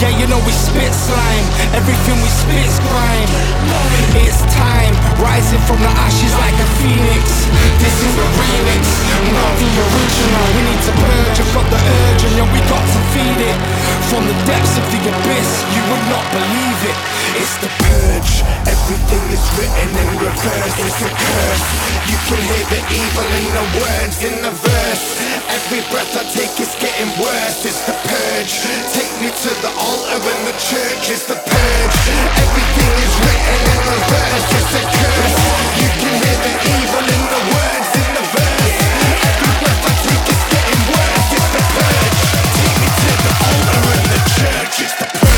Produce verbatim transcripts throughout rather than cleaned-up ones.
Yeah, you know we spit slime, everything we spit's grime. It's time, rising from the ashes like a phoenix. This is the remix, not the original. We need to purge, I've got the urge, and yo, we got to feed it. From the depths of the abyss, you would not believe it. It's the purge, everything is written in reverse. It's a curse, you can hear the evil in the words in the verse. Every breath I take is getting worse. It's the purge, take me to the altar in the church. It's the purge, everything is written in reverse. It's a curse, you can hear the evil in the words in the verse. Every breath I take is getting worse. It's the purge, take me to the altar in the church. It's the purge.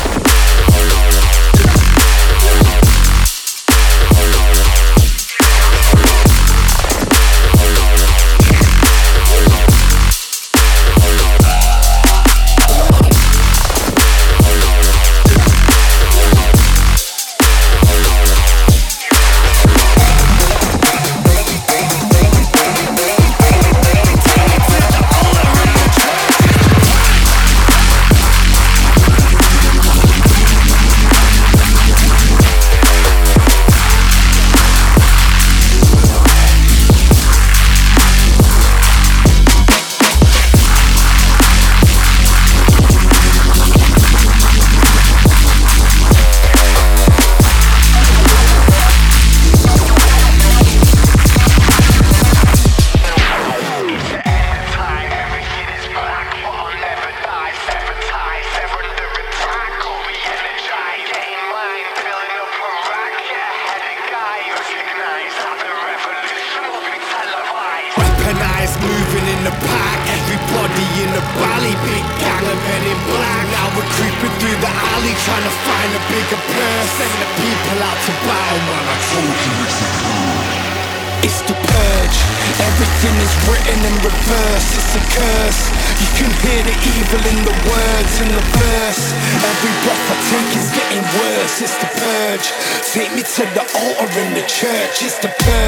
Moving in the pack, everybody in the valley, big gang of men in black. Now we're creeping through the alley, trying to find a bigger purse. Send the people out to battle, man, I told you it's the purge. It's the purge, everything is written in reverse. It's a curse, you can hear the evil in the words in the verse. Every breath I take is getting worse. It's the purge, take me to the altar in the church. It's the purge.